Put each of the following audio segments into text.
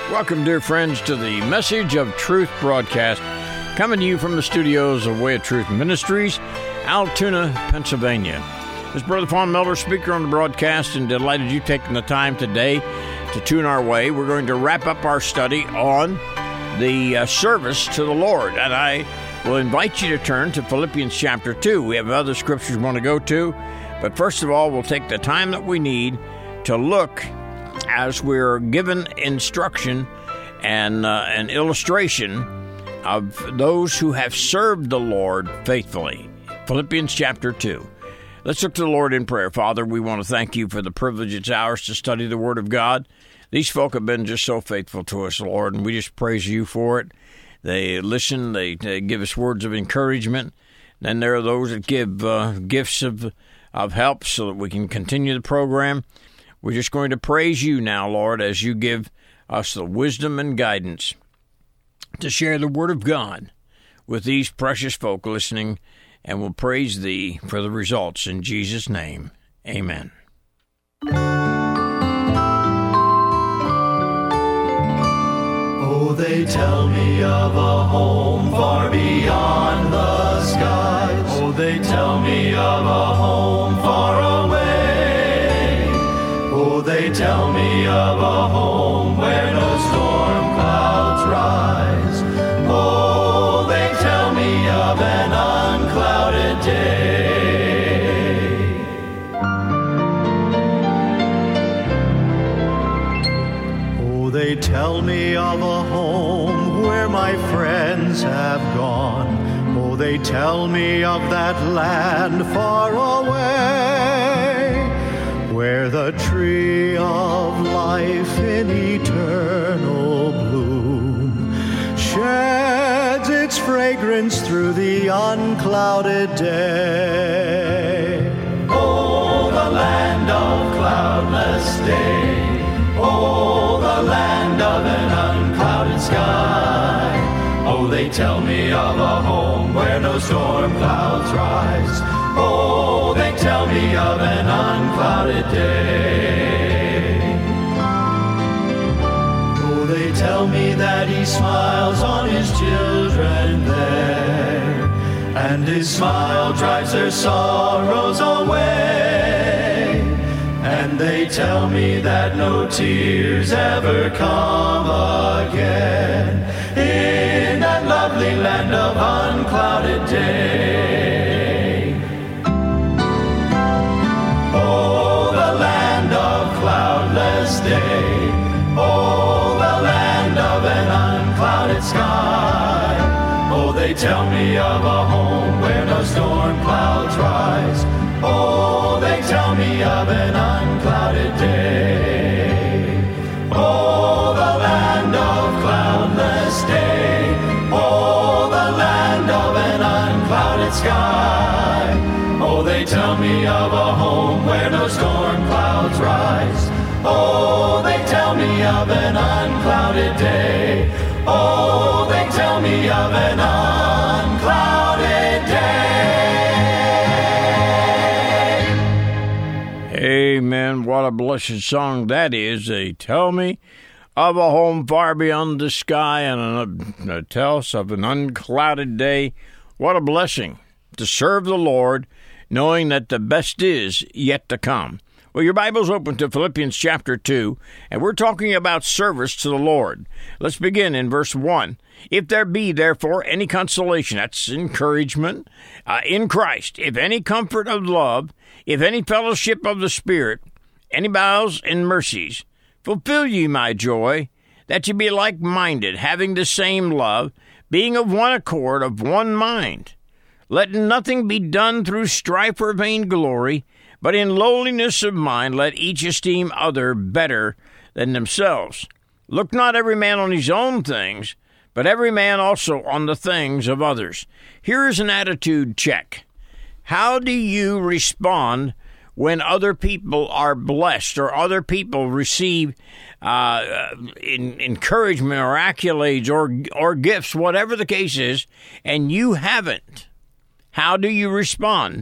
Welcome, dear friends, to the Message of Truth broadcast, coming to you from the studios of Way of Truth Ministries, Altoona, Pennsylvania. This is Brother Fawn Miller, speaker on the broadcast, and delighted you've taken the time today to tune our way. We're going to wrap up our study on the service to the Lord, and I will invite you to turn to Philippians chapter 2. We have other scriptures we want to go to, but first of all, we'll take the time that we need to look as we're given instruction and an illustration of those who have served the Lord faithfully. Philippians chapter 2. Let's look to the Lord in prayer. Father, we want to thank you for the privilege it's ours to study the Word of God. These folk have been just so faithful to us, Lord, and we just praise you for it. They listen, they give us words of encouragement. Then there are those that give gifts of help so that we can continue the program. We're just going to praise you now, Lord, as you give us the wisdom and guidance to share the Word of God with these precious folk listening, and we'll praise thee for the results. In Jesus' name, amen. Oh, they tell me of a home far beyond the skies. Oh, they tell me of a home far away. Oh, they tell me of a home where no storm clouds rise. Oh, they tell me of an unclouded day. Oh, they tell me of a home where my friends have gone. Oh, they tell me of that land far away, where the tree of life in eternal bloom sheds its fragrance through the unclouded day. Oh, the land of cloudless day. Oh, the land of an unclouded sky. Oh, they tell me of a home where no storm clouds rise. Oh, they tell me of an unclouded day. Oh, they tell me that he smiles on his children there, and his smile drives their sorrows away. And they tell me that no tears ever come again in that lovely land of unclouded day. Oh, the land of cloudless day. Oh, the land of an unclouded sky. Oh, they tell me of a home where no storm clouds rise. Oh, they tell me of an unclouded day. Oh, the land of cloudless day. Oh, the land of an unclouded sky. Oh, they tell me of a home where no storm clouds rise. Oh, they tell me of an unclouded day. Oh, they tell me of an unclouded day. Amen. What a blessed song that is. They tell me of a home far beyond the sky, and tell us of an unclouded day. What a blessing to serve the Lord, knowing that the best is yet to come. Well, your Bible's open to Philippians chapter 2, and we're talking about service to the Lord. Let's begin in verse 1. If there be, therefore, any consolation, that's encouragement, in Christ, if any comfort of love, if any fellowship of the Spirit, any bowels and mercies, fulfill ye my joy, that ye be like-minded, having the same love, being of one accord, of one mind. Let nothing be done through strife or vainglory, but in lowliness of mind let each esteem other better than themselves. Look not every man on his own things, but every man also on the things of others. Here is an attitude check. How do you respond when other people are blessed or other people receive encouragement or accolades or gifts, whatever the case is, and you haven't? How do you respond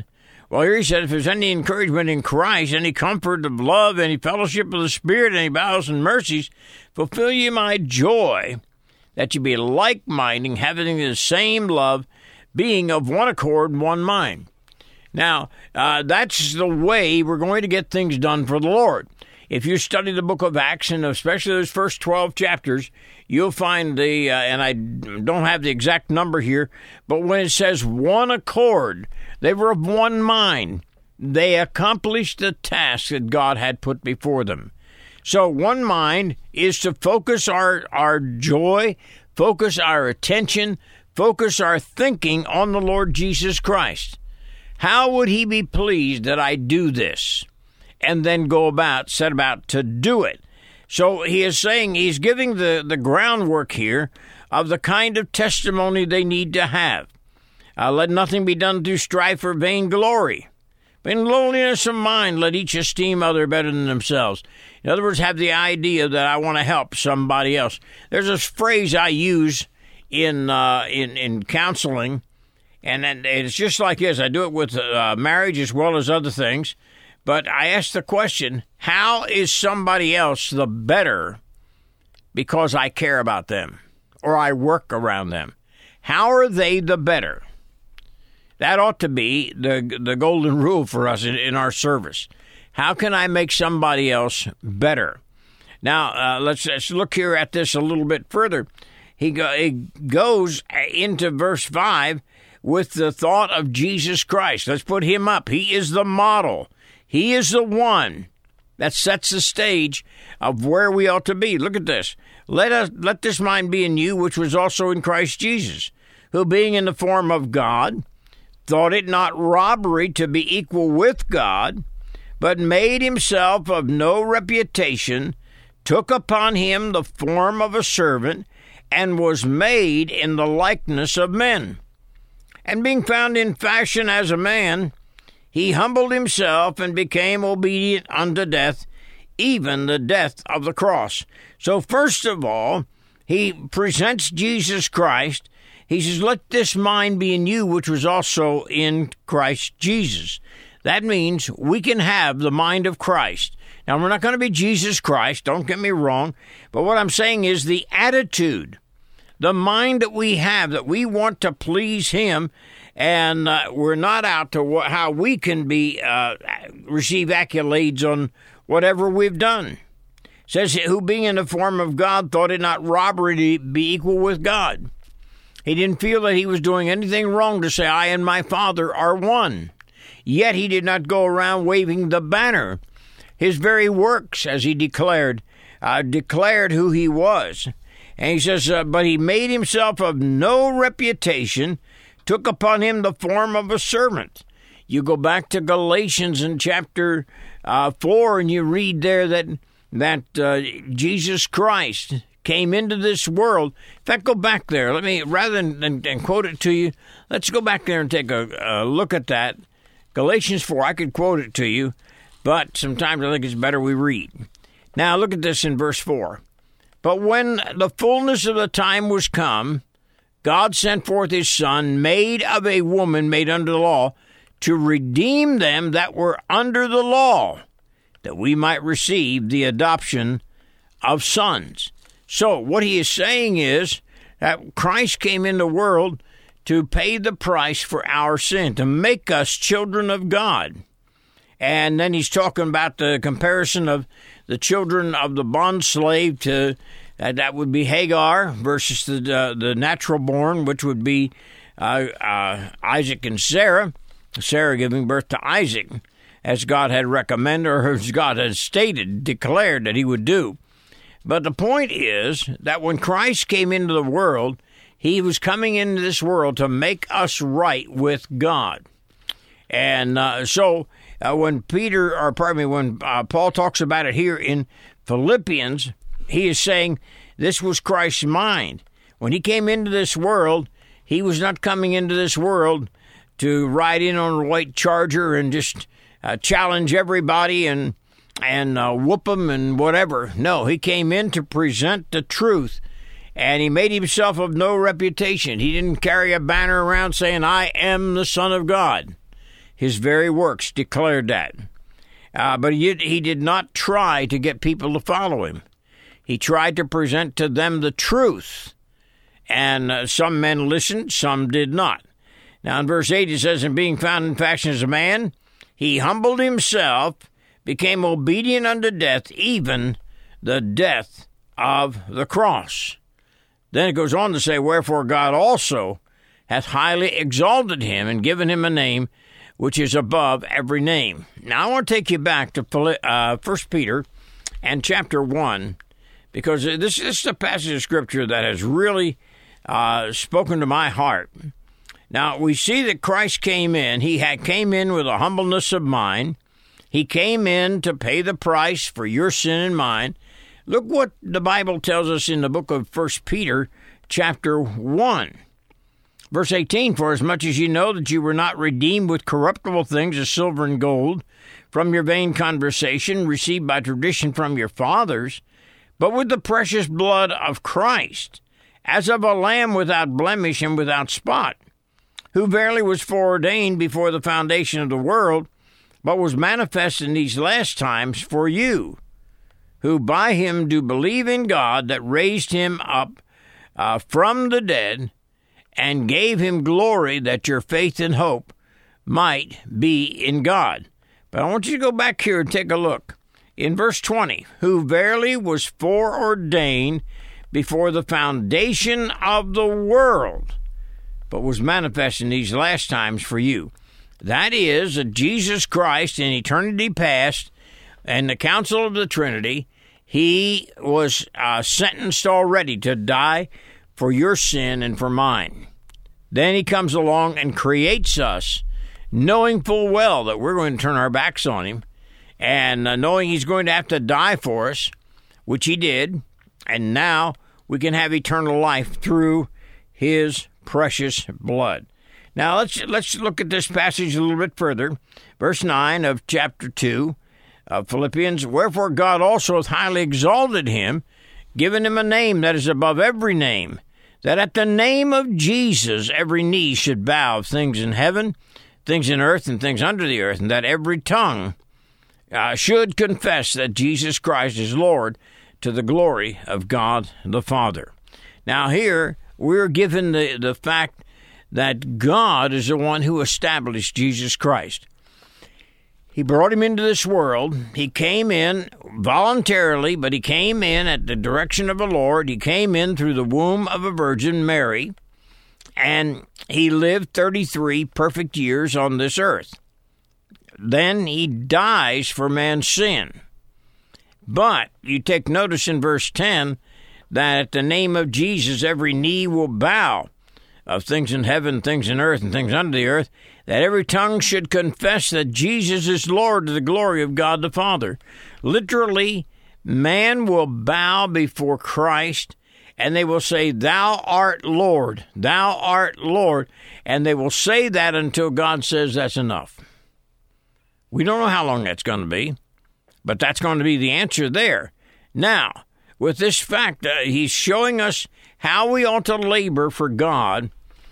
Well, here he said, if there's any encouragement in Christ, any comfort of love, any fellowship of the Spirit, any vows and mercies, fulfill ye my joy, that you be like-minded, having the same love, being of one accord and one mind. Now, that's the way we're going to get things done for the Lord. If you study the book of Acts, and especially those first 12 chapters, you'll find and I don't have the exact number here, but when it says one accord, they were of one mind. They accomplished the task that God had put before them. So one mind is to focus our joy, focus our attention, focus our thinking on the Lord Jesus Christ. How would he be pleased that I do this? And then set about to do it. So he is saying, he's giving the groundwork here of the kind of testimony they need to have. Let nothing be done through strife or vainglory. But in lowliness of mind, let each esteem other better than themselves. In other words, have the idea that I want to help somebody else. There's this phrase I use in counseling, and it's just like this. I do it with marriage as well as other things. But I ask the question, how is somebody else the better because I care about them or I work around them? How are they the better? That ought to be the golden rule for us in our service. How can I make somebody else better? Now, let's look here at this a little bit further. He goes into verse 5 with the thought of Jesus Christ. Let's put him up. He is the model. He is the one that sets the stage of where we ought to be. Look at this. Let this mind be in you, which was also in Christ Jesus, who being in the form of God, thought it not robbery to be equal with God, but made himself of no reputation, took upon him the form of a servant, and was made in the likeness of men. And being found in fashion as a man, he humbled himself and became obedient unto death, even the death of the cross. So first of all, he presents Jesus Christ. He says, let this mind be in you, which was also in Christ Jesus. That means we can have the mind of Christ. Now, we're not going to be Jesus Christ, don't get me wrong, but what I'm saying is the attitude, the mind that we have, that we want to please him, and we're not out to how we can be receive accolades on whatever we've done. It says, who being in the form of God thought it not robbery to be equal with God. He didn't feel that he was doing anything wrong to say, I and my Father are one. Yet he did not go around waving the banner. His very works, as he declared who he was. And he says, but he made himself of no reputation, took upon him the form of a servant. You go back to Galatians in chapter 4, and you read there that Jesus Christ came into this world. In fact, go back there. Let me, rather than quote it to you, let's go back there and take a look at that. Galatians 4, I could quote it to you, but sometimes I think it's better we read. Now, look at this in verse 4. But when the fullness of the time was come, God sent forth his Son, made of a woman made under the law, to redeem them that were under the law, that we might receive the adoption of sons. So what he is saying is that Christ came in the world to pay the price for our sin, to make us children of God. And then he's talking about the comparison of the children of the bondslave to that would be Hagar versus the natural born, which would be Isaac and Sarah. Sarah giving birth to Isaac, as God had recommended, or as God had stated, declared that he would do. But the point is that when Christ came into the world, he was coming into this world to make us right with God. And when Paul talks about it here in Philippians, he is saying this was Christ's mind. When he came into this world, he was not coming into this world to ride in on a white charger and just challenge everybody and whoop them and whatever. No, he came in to present the truth, and he made himself of no reputation. He didn't carry a banner around saying, I am the Son of God. His very works declared that. But he did not try to get people to follow him. He tried to present to them the truth. And some men listened, some did not. Now in verse 8 it says, and being found in fashion as a man, he humbled himself, became obedient unto death, even the death of the cross. Then it goes on to say, wherefore God also hath highly exalted him and given him a name which is above every name. Now I want to take you back to 1 Peter and chapter 1, because this is a passage of Scripture that has really spoken to my heart. Now, we see that Christ came in. He came in with a humbleness of mind. He came in to pay the price for your sin and mine. Look what the Bible tells us in the book of 1 Peter, chapter 1. Verse 18, for as much as ye know that you were not redeemed with corruptible things as silver and gold, from your vain conversation received by tradition from your fathers, but with the precious blood of Christ, as of a lamb without blemish and without spot, who verily was foreordained before the foundation of the world, but was manifest in these last times for you, who by him do believe in God that raised him up from the dead, and gave him glory, that your faith and hope might be in God. But I want you to go back here and take a look. In verse 20, who verily was foreordained before the foundation of the world, but was manifest in these last times for you. That is, Jesus Christ in eternity past and the council of the Trinity, he was sentenced already to die for your sin and for mine. Then he comes along and creates us, knowing full well that we're going to turn our backs on him, and knowing he's going to have to die for us, which he did, and now we can have eternal life through his precious blood. Now let's look at this passage a little bit further. Verse 9 of chapter 2 of Philippians, wherefore God also hath highly exalted him, given him a name that is above every name, that at the name of Jesus every knee should bow, of things in heaven, things in earth, and things under the earth, and that every tongue should confess that Jesus Christ is Lord, to the glory of God the Father. Now here, we're given the fact that God is the one who established Jesus Christ. He brought him into this world. He came in voluntarily, but he came in at the direction of the Lord. He came in through the womb of a virgin, Mary, and he lived 33 perfect years on this earth. Then he dies for man's sin. But you take notice in verse 10 that at the name of Jesus every knee will bow, of things in heaven, things in earth, and things under the earth, that every tongue should confess that Jesus is Lord, to the glory of God the Father. Literally, man will bow before Christ, and they will say, thou art Lord, thou art Lord, and they will say that until God says that's enough. We don't know how long that's going to be, but that's going to be the answer there. Now, with this fact, he's showing us how we ought to labor for God,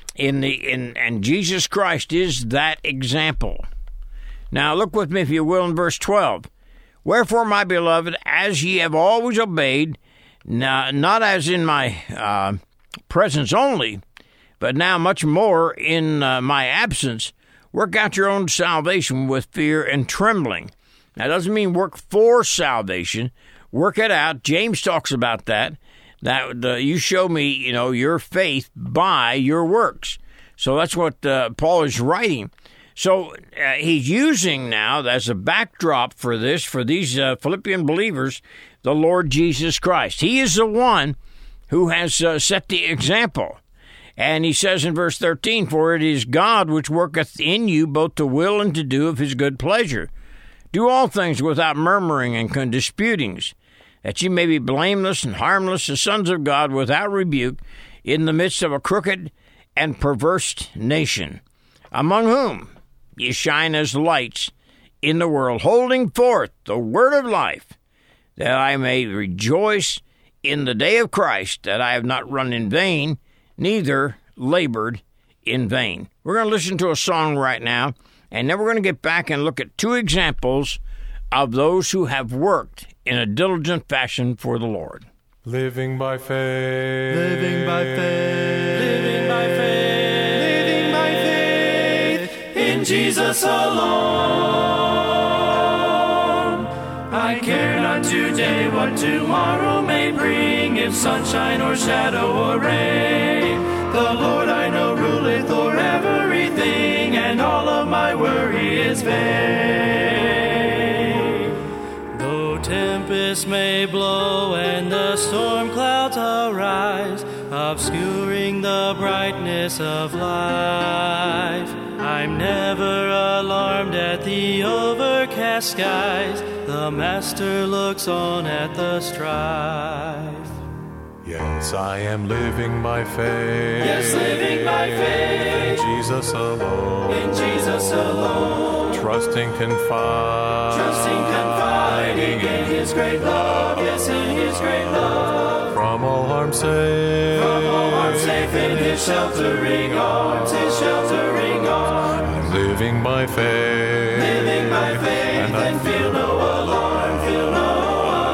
and Jesus Christ is that example. Now, look with me, if you will, in verse 12. Wherefore, my beloved, as ye have always obeyed, not as in my presence only, but now much more in my absence, work out your own salvation with fear and trembling. That doesn't mean work for salvation. Work it out. James talks about that you show me, your faith by your works. So that's what Paul is writing. So he's using now as a backdrop for these Philippian believers, the Lord Jesus Christ. He is the one who has set the example. And he says in verse 13, for it is God which worketh in you both to will and to do of his good pleasure. Do all things without murmuring and disputings, that ye may be blameless and harmless, the sons of God, without rebuke, in the midst of a crooked and perverse nation, among whom ye shine as lights in the world, holding forth the word of life, that I may rejoice in the day of Christ, that I have not run in vain, neither labored in vain. We're going to listen to a song right now, And then we're going to get back and look at two examples of those who have worked in a diligent fashion for the Lord. Living by faith. Living by faith. Living by faith. Living by faith. In Jesus alone. I care not today what tomorrow may bring, if sunshine or shadow or rain. The Lord I know ruleth o'er everything, and all of my worry is vain. Though tempests may blow and the storm clouds arise, obscuring the brightness of life, I'm never alarmed at the overcast skies. The Master looks on at the strife. Yes, I am living by faith. Yes, living by faith. In Jesus alone. In Jesus alone. Trusting, confiding in His great love. Yes, in His great love. From all harm safe. From all harm safe in His sheltering arms. His sheltering arms. I'm living by faith. Living by faith and feel no alarm. Feel no alarm.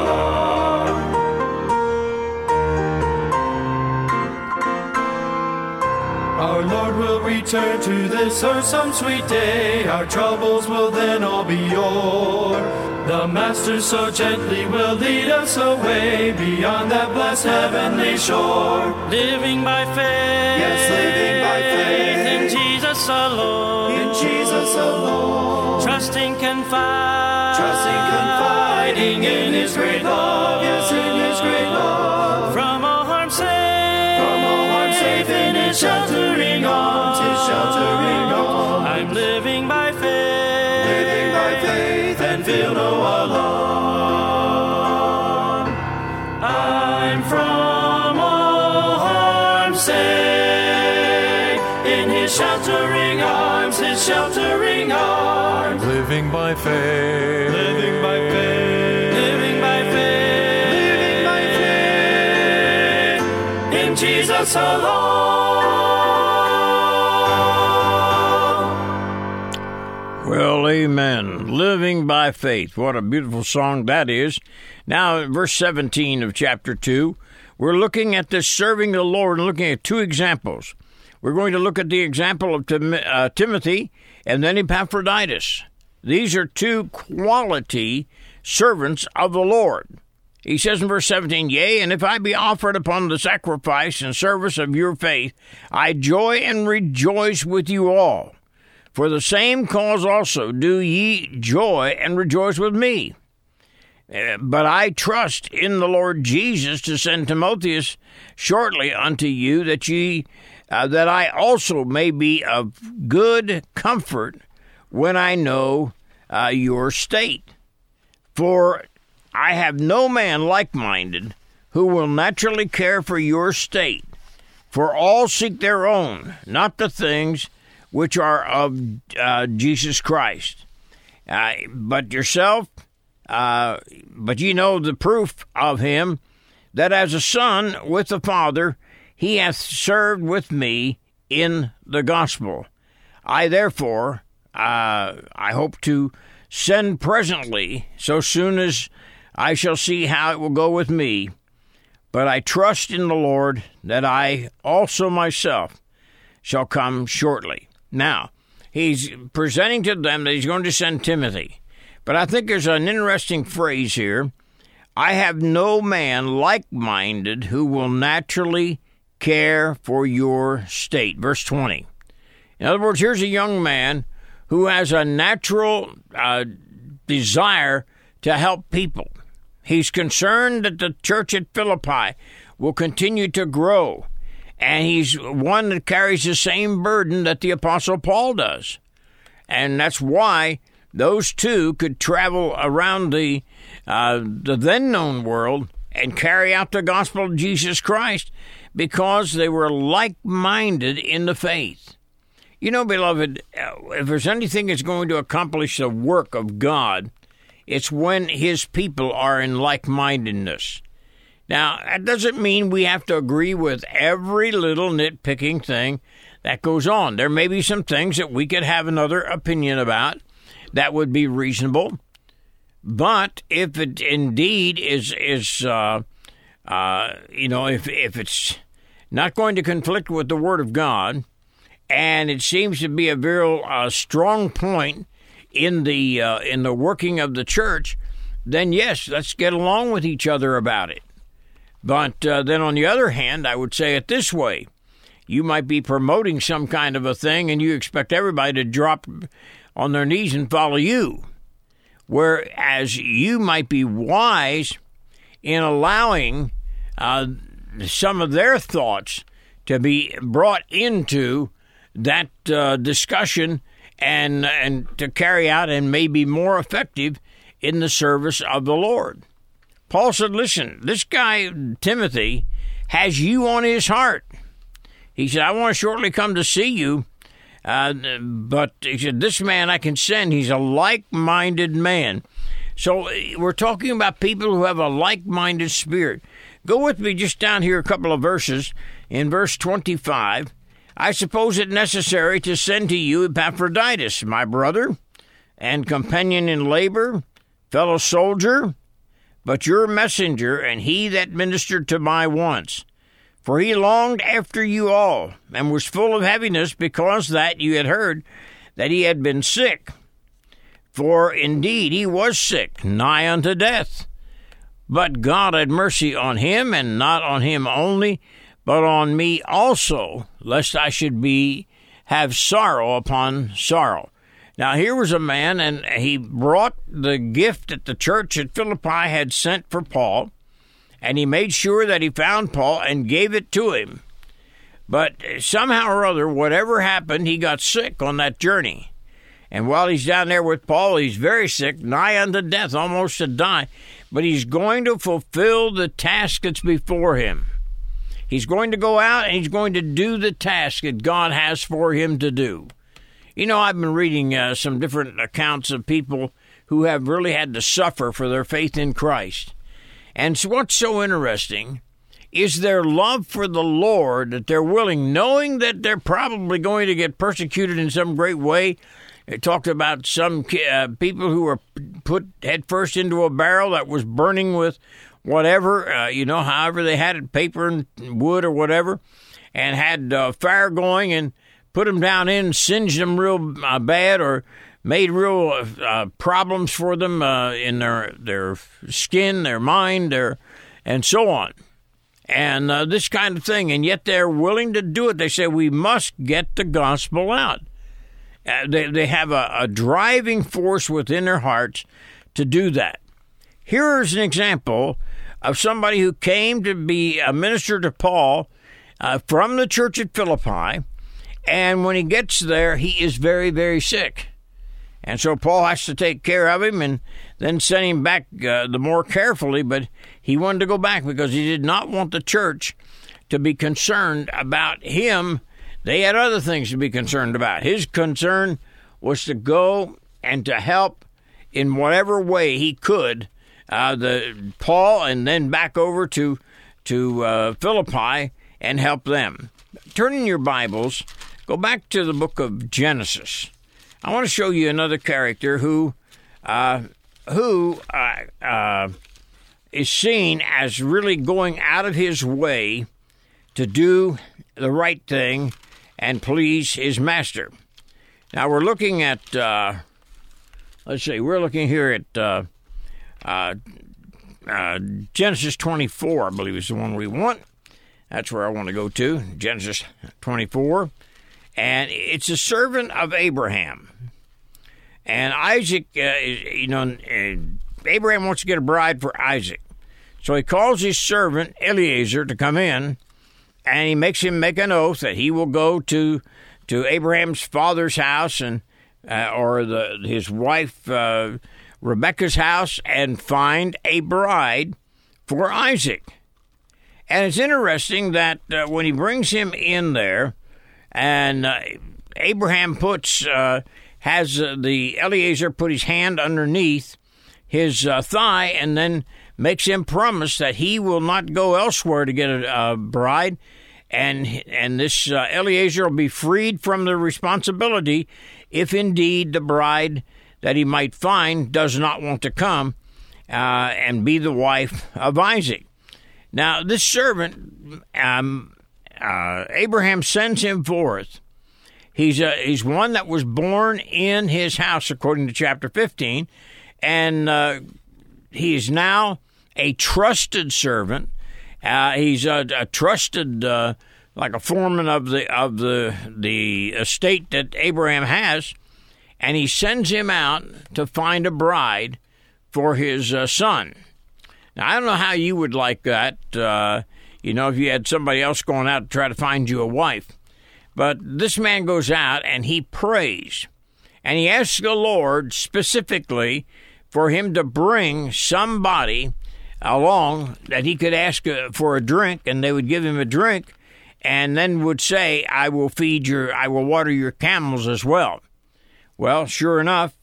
Our Lord will return to this earth some sweet day. Our troubles will then all be o'er. The Master so gently will lead us away beyond that blessed heavenly shore. Living by faith. Yes, living by faith. In Jesus alone. In Jesus alone. Trusting, confiding in His great love. Yes, in His great love. From all harm safe. From all harm safe in His sheltering arms. His sheltering arms. I'm living by faith. Living by faith and feel no alarm. I'm from all harm safe in His sheltering arms. His sheltering arms. Living by faith. Living by faith. Living by faith. Living by faith. In Jesus alone. Well, amen. Living by faith. What a beautiful song that is. Now, verse 17 of chapter 2, we're looking at this serving the Lord and looking at two examples. We're going to look at the example of Timothy and then Epaphroditus. These are two quality servants of the Lord. He says in verse 17, Yea, and if I be offered upon the sacrifice and service of your faith, I joy and rejoice with you all. For the same cause also do ye joy and rejoice with me. But I trust in the Lord Jesus to send Timotheus shortly unto you, that I also may be of good comfort when I know your state. For I have no man like-minded who will naturally care for your state. For all seek their own, not the things which are of Jesus Christ. But yourself, but ye know the proof of him, that as a son with the Father, he hath served with me in the gospel. I therefore, I hope to send presently, so soon as I shall see how it will go with me. But I trust in the Lord that I also myself shall come shortly. Now, he's presenting to them that he's going to send Timothy. But I think there's an interesting phrase here. I have no man like-minded who will naturally care for your state. Verse 20. In other words, here's a young man who has a natural desire to help people. He's concerned that the church at Philippi will continue to grow. And he's one that carries the same burden that the Apostle Paul does. And that's why those two could travel around the then-known world and carry out the gospel of Jesus Christ because they were like-minded in the faith. You know, beloved, if there's anything that's going to accomplish the work of God, it's when his people are in like-mindedness. Now, that doesn't mean we have to agree with every little nitpicking thing that goes on. There may be some things that we could have another opinion about that would be reasonable. But if it indeed is if it's not going to conflict with the Word of God, and it seems to be a very strong point in the working of the church, then yes, let's get along with each other about it. But then on the other hand, I would say it this way. You might be promoting some kind of a thing, and you expect everybody to drop on their knees and follow you. Whereas you might be wise in allowing some of their thoughts to be brought into that discussion and to carry out and may be more effective in the service of the Lord. Paul said, listen, this guy, Timothy, has you on his heart. He said, I want to shortly come to see you. But he said, this man I can send. He's a like-minded man. So we're talking about people who have a like-minded spirit. Go with me just down here a couple of verses. In verse 25, I suppose it necessary to send to you Epaphroditus, my brother, and companion in labor, fellow soldier, but your messenger, and he that ministered to my wants. For he longed after you all, and was full of heaviness, because that you had heard that he had been sick. For indeed he was sick, nigh unto death. But God had mercy on him, and not on him only, but on me also, lest I should have sorrow upon sorrow. Now here was a man, and he brought the gift that the church at Philippi had sent for Paul, and he made sure that he found Paul and gave it to him. But somehow or other, whatever happened, he got sick on that journey. And while he's down there with Paul, he's very sick, nigh unto death, almost to die. But he's going to fulfill the task that's before him. He's going to go out and he's going to do the task that God has for him to do. You know, I've been reading some different accounts of people who have really had to suffer for their faith in Christ. And so what's so interesting is their love for the Lord, that they're willing, knowing that they're probably going to get persecuted in some great way. It talked about some people who were put headfirst into a barrel that was burning with whatever, however they had it, paper and wood or whatever, and had fire going and put them down in, singed them real bad, or made real problems for them in their skin, their mind, and so on. And this kind of thing. And yet they're willing to do it. They say, we must get the gospel out. They have a driving force within their hearts to do that. Here's an example of somebody who came to be a minister to Paul from the church at Philippi. And when he gets there, he is very, very sick. And so Paul has to take care of him and then send him back the more carefully. But he wanted to go back because he did not want the church to be concerned about him. They had other things to be concerned about. His concern was to go and to help in whatever way he could Paul, and then back over to Philippi and help them. Turn in your Bibles, go back to the book of Genesis. I want to show you another character who is seen as really going out of his way to do the right thing and please his master. Now we're looking at, we're looking here at Genesis 24, I believe is the one we want. That's where I want to go to, Genesis 24. And it's a servant of Abraham. And Isaac, Abraham wants to get a bride for Isaac. So he calls his servant Eliezer to come in, and he makes him make an oath that he will go to Abraham's father's house and his wife Rebekah's house and find a bride for Isaac. And it's interesting that when he brings him in there, and Abraham has the Eliezer put his hand underneath his thigh and then makes him promise that he will not go elsewhere to get a bride, and this Eliezer will be freed from the responsibility if indeed the bride that he might find does not want to come and be the wife of Isaac. Now, this servant, Abraham sends him forth. He's one that was born in his house, according to chapter 15, and he is now a trusted servant. He's a trusted, like a foreman of the estate that Abraham has, and he sends him out to find a bride for his son. Now, I don't know how you would like that, if you had somebody else going out to try to find you a wife. But this man goes out and he prays, and he asks the Lord specifically for him to bring somebody along that he could ask for a drink, and they would give him a drink, and then would say, I will water your camels as well. Well, sure enough,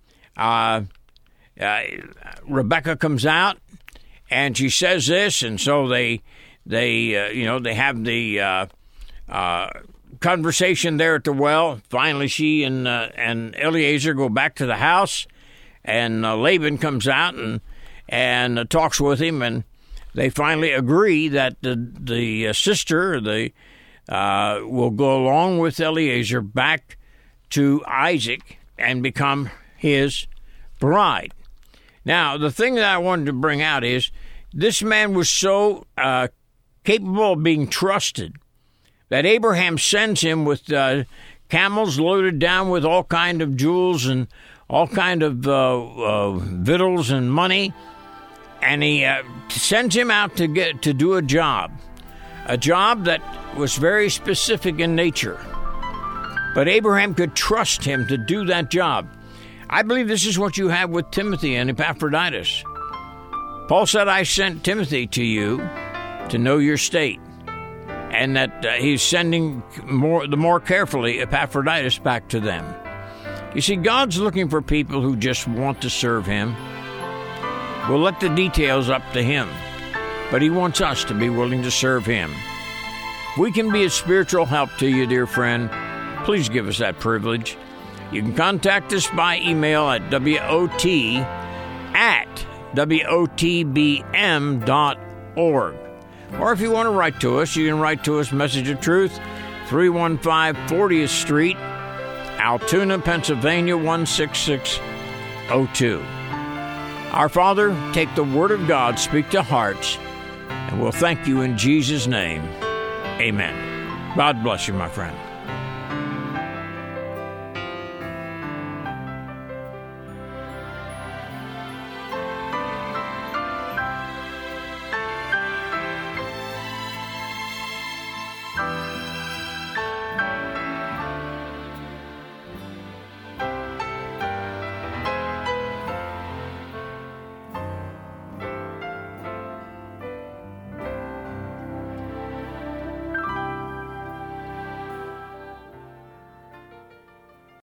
Rebecca comes out, and she says this, and so they have the conversation there at the well. Finally, she and Eliezer go back to the house, and Laban comes out and talks with him, and they finally agree that the sister will go along with Eliezer back to Isaac and become his bride. Now, the thing that I wanted to bring out is this man was so capable of being trusted that Abraham sends him with camels loaded down with all kind of jewels and all kind of victuals and money, and he sends him out to do a job that was very specific in nature. But Abraham could trust him to do that job. I believe this is what you have with Timothy and Epaphroditus. Paul said, I sent Timothy to you to know your state, and that he's sending the more carefully Epaphroditus back to them. You see, God's looking for people who just want to serve him. We'll let the details up to him, but he wants us to be willing to serve him. If we can be a spiritual help to you, dear friend, please give us that privilege. You can contact us by email at wot@wotbm.org. Or if you want to write to us, you can write to us, Message of Truth, 315 40th Street, Altoona, Pennsylvania, 16602. Our Father, take the Word of God, speak to hearts, and we'll thank you in Jesus' name. Amen. God bless you, my friend.